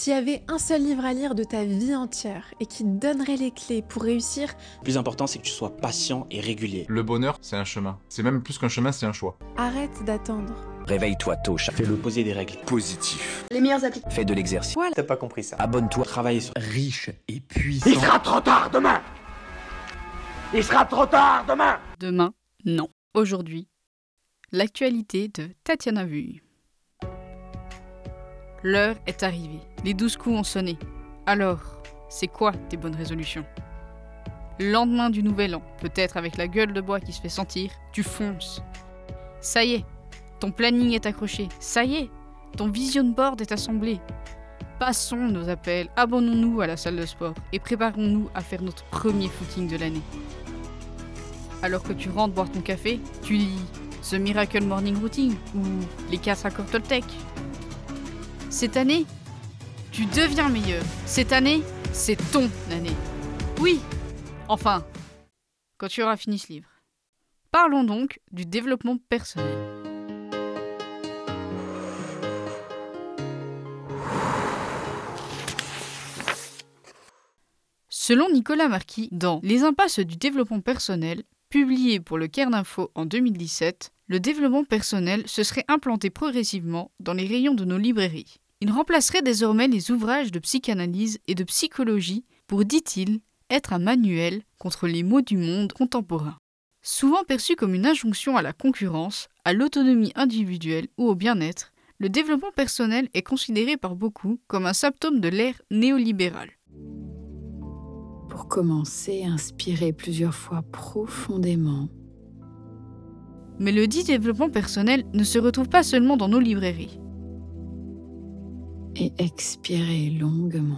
S'il y avait un seul livre à lire de ta vie entière et qui te donnerait les clés pour réussir, Le plus important, c'est que tu sois patient et régulier. Le bonheur, c'est un chemin. C'est même plus qu'un chemin, c'est un choix. arrête d'attendre. Réveille-toi tôt, Fais-le, poser des règles. Positif. Les meilleures applis. fais de l'exercice. T'as pas compris ça. Abonne-toi. Travaille sur... Riche et puissant. Il sera trop tard demain. Il sera trop tard demain. Demain, non. Aujourd'hui, l'actualité de Tatiana Vuille. L'heure est arrivée. Les 12 coups ont sonné. Alors, c'est quoi tes bonnes résolutions ? Le lendemain du nouvel an, peut-être avec la gueule de bois qui se fait sentir, tu fonces. Ça y est, ton planning est accroché. Ça y est, ton vision board est assemblé. Passons nos appels, abonnons-nous à la salle de sport et préparons-nous à faire notre premier footing de l'année. Alors que tu rentres boire ton café, tu lis The Miracle Morning Routine ou les 4 accords Toltec. Cette année, tu deviens meilleur. Cette année, c'est ton année. Oui, enfin, quand tu auras fini ce livre. Parlons donc du développement personnel. Selon Nicolas Marquis, dans Les impasses du développement personnel, publié pour le Caire d'Info en 2017, le développement personnel se serait implanté progressivement dans les rayons de nos librairies. Il remplacerait désormais les ouvrages de psychanalyse et de psychologie pour, dit-il, être un manuel contre les maux du monde contemporain. Souvent perçu comme une injonction à la concurrence, à l'autonomie individuelle ou au bien-être, le développement personnel est considéré par beaucoup comme un symptôme de l'ère néolibérale. Pour commencer, inspirez plusieurs fois profondément. Mais le dit développement personnel ne se retrouve pas seulement dans nos librairies. Et expirez longuement.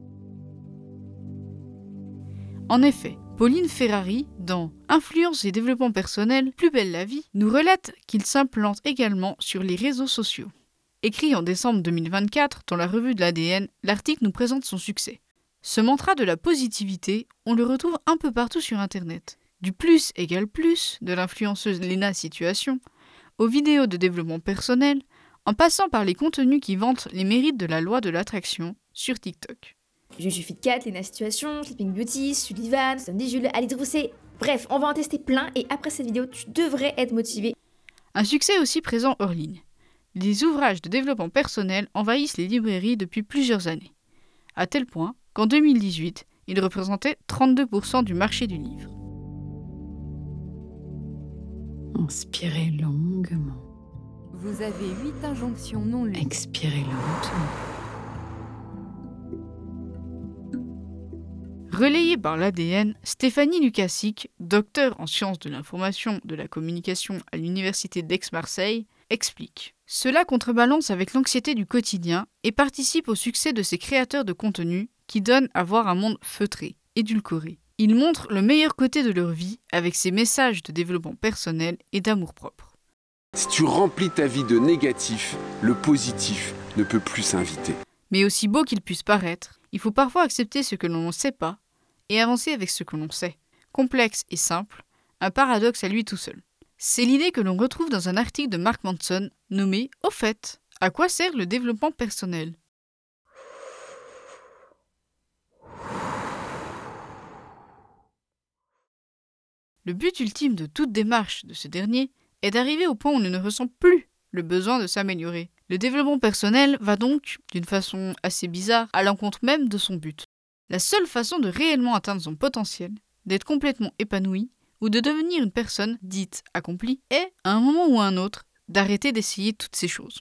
En effet, Pauline Ferrari, dans Influence et développement personnel, plus belle la vie, nous relate qu'il s'implante également sur les réseaux sociaux. Écrit en décembre 2024 dans la revue de l'ADN, l'article nous présente son succès. Ce mantra de la positivité, on le retrouve un peu partout sur Internet. Du plus égale plus de l'influenceuse Lena Situation, aux vidéos de développement personnel, en passant par les contenus qui vantent les mérites de la loi de l'attraction sur TikTok. Je suis Fit Cat, Lena Situation, Sleeping Beauty, Sullivan, Sandy Jules, Alice Rousset. Bref, on va en tester plein et après cette vidéo, tu devrais être motivé. Un succès aussi présent hors ligne. Les ouvrages de développement personnel envahissent les librairies depuis plusieurs années. À tel point qu'en 2018, ils représentaient 32% du marché du livre. Inspirez longuement. Vous avez 8 injonctions non lues. Expirez lentement. Relayée par l'ADN, Stéphanie Lukasic, docteur en sciences de l'information de la communication à l'université d'Aix-Marseille, explique. Cela contrebalance avec l'anxiété du quotidien et participe au succès de ces créateurs de contenu qui donnent à voir un monde feutré, édulcoré. Ils montrent le meilleur côté de leur vie avec ces messages de développement personnel et d'amour-propre. Si tu remplis ta vie de négatif, le positif ne peut plus s'inviter. Mais aussi beau qu'il puisse paraître, il faut parfois accepter ce que l'on ne sait pas et avancer avec ce que l'on sait. Complexe et simple, un paradoxe à lui tout seul. C'est l'idée que l'on retrouve dans un article de Mark Manson nommé « Au fait, à quoi sert le développement personnel ?» Le but ultime de toute démarche de ce dernier est d'arriver au point où on ne ressent plus le besoin de s'améliorer. Le développement personnel va donc, d'une façon assez bizarre, à l'encontre même de son but. La seule façon de réellement atteindre son potentiel, d'être complètement épanoui, ou de devenir une personne dite accomplie, est, à un moment ou à un autre, d'arrêter d'essayer toutes ces choses.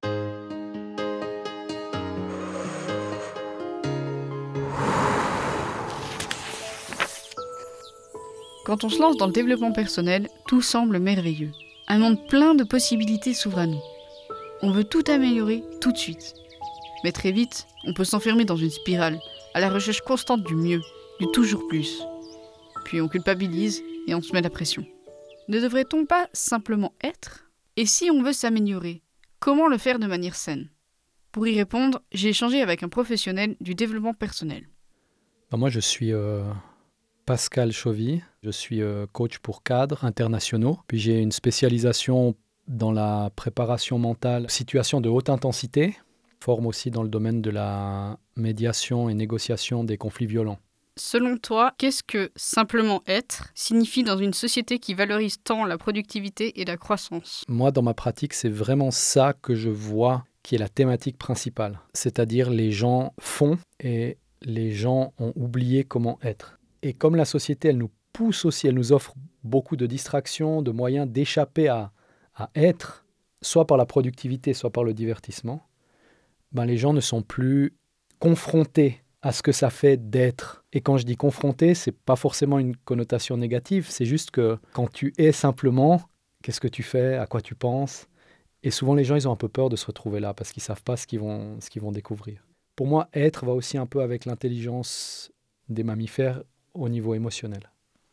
Quand on se lance dans le développement personnel, tout semble merveilleux. Un monde plein de possibilités s'ouvre à nous. On veut tout améliorer tout de suite. Mais très vite, on peut s'enfermer dans une spirale, à la recherche constante du mieux, du toujours plus. Puis on culpabilise et on se met la pression. Ne devrait-on pas simplement être ? Et si on veut s'améliorer, comment le faire de manière saine ? Pour y répondre, j'ai échangé avec un professionnel du développement personnel. Moi, je suis Pascal Chauvy, je suis coach pour cadres internationaux. Puis j'ai une spécialisation dans la préparation mentale, situation de haute intensité. forme aussi dans le domaine de la médiation et négociation des conflits violents. Selon toi, qu'est-ce que simplement être signifie dans une société qui valorise tant la productivité et la croissance? Moi, dans ma pratique, c'est vraiment ça que je vois qui est la thématique principale. C'est-à-dire les gens font et les gens ont oublié comment être. Et comme la société, elle nous pousse aussi, elle nous offre beaucoup de distractions, de moyens d'échapper à être, soit par la productivité, soit par le divertissement, les gens ne sont plus confrontés à ce que ça fait d'être. Et quand je dis confronté, c'est pas forcément une connotation négative, c'est juste que quand tu es simplement, qu'est-ce que tu fais, à quoi tu penses? Et souvent les gens, ils ont un peu peur de se retrouver là parce qu'ils savent pas ce qu'ils vont découvrir. Pour moi, être va aussi un peu avec l'intelligence des mammifères au niveau émotionnel.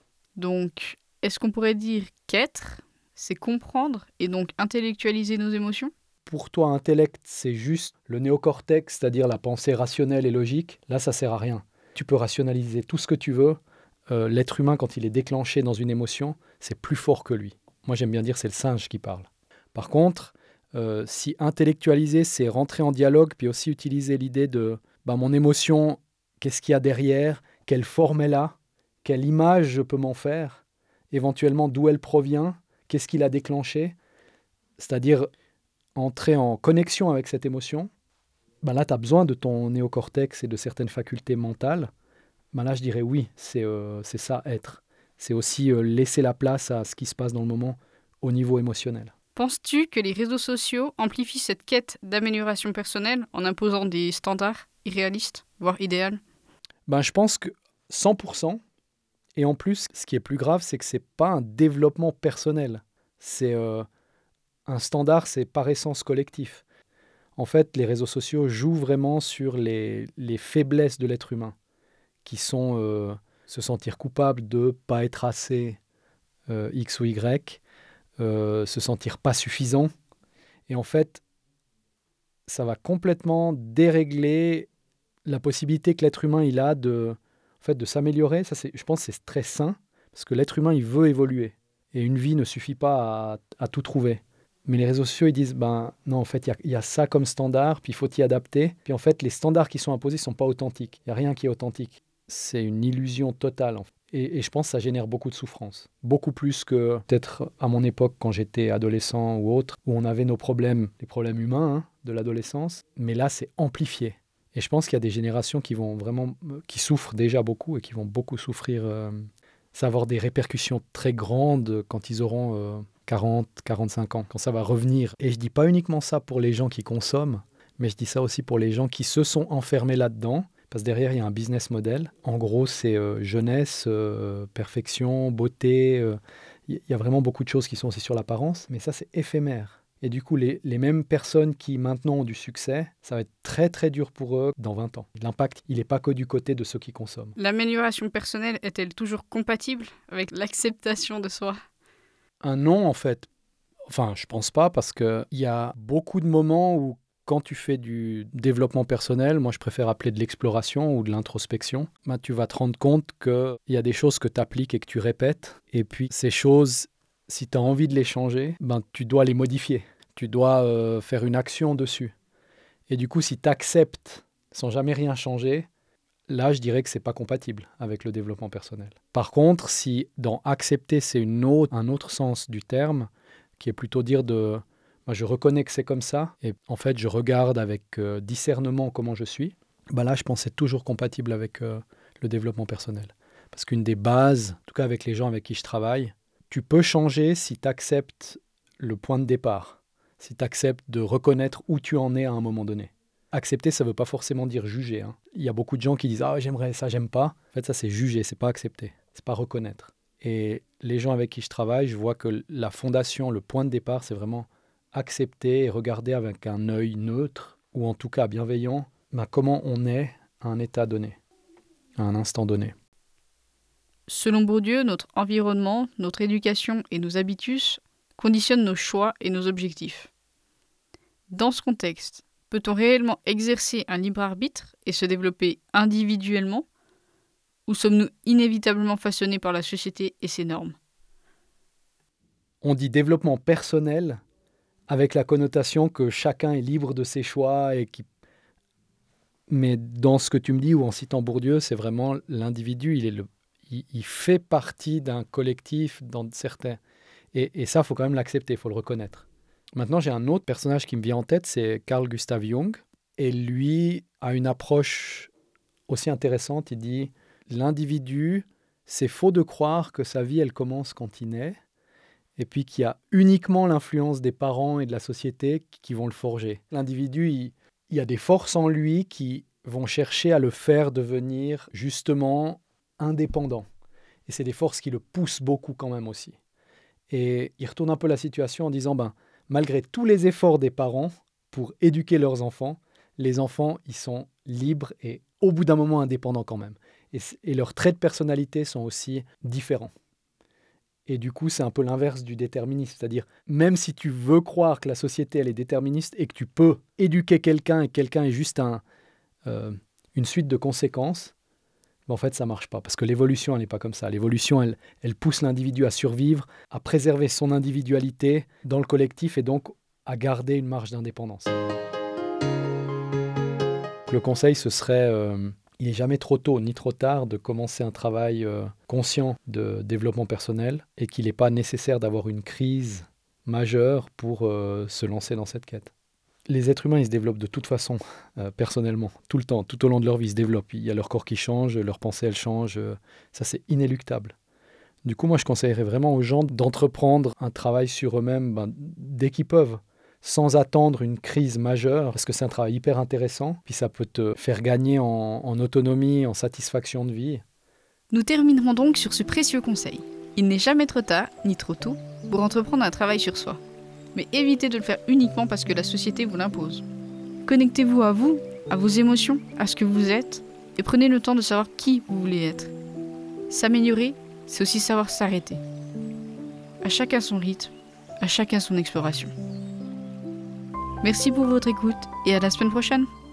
Donc, est-ce qu'on pourrait dire qu'être, c'est comprendre et donc intellectualiser nos émotions? Pour toi, intellect, c'est juste le néocortex, c'est-à-dire la pensée rationnelle et logique. Là, ça sert à rien. Tu peux rationaliser tout ce que tu veux. L'être humain, quand il est déclenché dans une émotion, c'est plus fort que lui. Moi, j'aime bien dire c'est le singe qui parle. Par contre, si intellectualiser, c'est rentrer en dialogue, puis aussi utiliser l'idée de mon émotion, qu'est-ce qu'il y a derrière, quelle forme elle a, quelle image je peux m'en faire, éventuellement d'où elle provient, qu'est-ce qui l'a déclenché, c'est-à-dire entrer en connexion avec cette émotion, là, tu as besoin de ton néocortex et de certaines facultés mentales. Là, je dirais oui, c'est ça, être. C'est aussi laisser la place à ce qui se passe dans le moment au niveau émotionnel. Penses-tu que les réseaux sociaux amplifient cette quête d'amélioration personnelle en imposant des standards irréalistes, voire idéales? Je pense que 100%. Et en plus, ce qui est plus grave, c'est que ce n'est pas un développement personnel. C'est un standard, c'est par essence collectif. En fait, les réseaux sociaux jouent vraiment sur les faiblesses de l'être humain, qui sont se sentir coupable de ne pas être assez X ou Y, se sentir pas suffisant. Et en fait, ça va complètement dérégler la possibilité que l'être humain il a de s'améliorer. Ça, je pense que c'est très sain, parce que l'être humain, il veut évoluer. Et une vie ne suffit pas à tout trouver. Mais les réseaux sociaux, ils disent, non, en fait, il y a ça comme standard, puis il faut y adapter. Puis en fait, les standards qui sont imposés ne sont pas authentiques. Il n'y a rien qui est authentique. C'est une illusion totale. En fait. Et je pense que ça génère beaucoup de souffrance. Beaucoup plus que peut-être à mon époque, quand j'étais adolescent ou autre, où on avait nos problèmes, les problèmes humains de l'adolescence. Mais là, c'est amplifié. Et je pense qu'il y a des générations qui souffrent déjà beaucoup et qui vont beaucoup souffrir. Ça va avoir des répercussions très grandes quand ils auront 40, 45 ans, quand ça va revenir. Et je ne dis pas uniquement ça pour les gens qui consomment, mais je dis ça aussi pour les gens qui se sont enfermés là-dedans, parce que derrière, il y a un business model. En gros, c'est jeunesse, perfection, beauté. Il y a vraiment beaucoup de choses qui sont aussi sur l'apparence, mais ça, c'est éphémère. Et du coup, les mêmes personnes qui maintenant ont du succès, ça va être très très dur pour eux dans 20 ans. L'impact, il n'est pas que du côté de ceux qui consomment. L'amélioration personnelle est-elle toujours compatible avec l'acceptation de soi? Un non, en fait. Enfin, je pense pas, parce qu'il y a beaucoup de moments où, quand tu fais du développement personnel, moi je préfère appeler de l'exploration ou de l'introspection, tu vas te rendre compte qu'il y a des choses que tu appliques et que tu répètes. Et puis ces choses, si tu as envie de les changer, tu dois les modifier. Tu dois faire une action dessus. Et du coup, si tu acceptes sans jamais rien changer, là, je dirais que ce n'est pas compatible avec le développement personnel. Par contre, si dans accepter, c'est un autre sens du terme, qui est plutôt dire je reconnais que c'est comme ça, et en fait, je regarde avec discernement comment je suis, là, je pense que c'est toujours compatible avec le développement personnel. Parce qu'une des bases, en tout cas avec les gens avec qui je travaille, tu peux changer si tu acceptes le point de départ, si tu acceptes de reconnaître où tu en es à un moment donné. Accepter, ça ne veut pas forcément dire juger. Il y a beaucoup de gens qui disent « Ah, j'aimerais ça, j'aime pas ». En fait, ça, c'est juger, c'est pas accepter, c'est pas reconnaître. Et les gens avec qui je travaille, je vois que la fondation, le point de départ, c'est vraiment accepter et regarder avec un œil neutre, ou en tout cas bienveillant, comment on est à un état donné, à un instant donné. Selon Bourdieu, notre environnement, notre éducation et nos habitus conditionnent nos choix et nos objectifs. Dans ce contexte, peut-on réellement exercer un libre arbitre et se développer individuellement, ou sommes-nous inévitablement façonnés par la société et ses normes? On dit développement personnel avec la connotation que chacun est libre de ses choix et Mais dans ce que tu me dis, ou en citant Bourdieu, c'est vraiment l'individu, il fait partie d'un collectif dans certains... Et ça, il faut quand même l'accepter, il faut le reconnaître. Maintenant, j'ai un autre personnage qui me vient en tête, c'est Carl Gustav Jung. Et lui a une approche aussi intéressante. Il dit, l'individu, c'est faux de croire que sa vie, elle commence quand il naît, et puis qu'il y a uniquement l'influence des parents et de la société qui vont le forger. L'individu, il y a des forces en lui qui vont chercher à le faire devenir justement indépendant. Et c'est des forces qui le poussent beaucoup quand même aussi. Et il retourne un peu la situation en disant, malgré tous les efforts des parents pour éduquer leurs enfants, les enfants, ils sont libres et au bout d'un moment indépendants quand même. Et leurs traits de personnalité sont aussi différents. Et du coup, c'est un peu l'inverse du déterminisme. C'est-à-dire, même si tu veux croire que la société, elle est déterministe et que tu peux éduquer quelqu'un et que quelqu'un est juste une suite de conséquences, en fait, ça ne marche pas. Parce que l'évolution, elle n'est pas comme ça. L'évolution, elle pousse l'individu à survivre, à préserver son individualité dans le collectif et donc à garder une marge d'indépendance. Le conseil, ce serait, il n'est jamais trop tôt ni trop tard de commencer un travail conscient de développement personnel et qu'il n'est pas nécessaire d'avoir une crise majeure pour se lancer dans cette quête. Les êtres humains, ils se développent de toute façon, personnellement, tout le temps, tout au long de leur vie, ils se développent. Il y a leur corps qui change, leurs pensées, elles changent. Ça, c'est inéluctable. Du coup, moi, je conseillerais vraiment aux gens d'entreprendre un travail sur eux-mêmes dès qu'ils peuvent, sans attendre une crise majeure, parce que c'est un travail hyper intéressant, puis ça peut te faire gagner en autonomie, en satisfaction de vie. Nous terminerons donc sur ce précieux conseil. Il n'est jamais trop tard, ni trop tôt, pour entreprendre un travail sur soi. Mais évitez de le faire uniquement parce que la société vous l'impose. Connectez-vous, à vos émotions, à ce que vous êtes, et prenez le temps de savoir qui vous voulez être. S'améliorer, c'est aussi savoir s'arrêter. À chacun son rythme, à chacun son exploration. Merci pour votre écoute et à la semaine prochaine.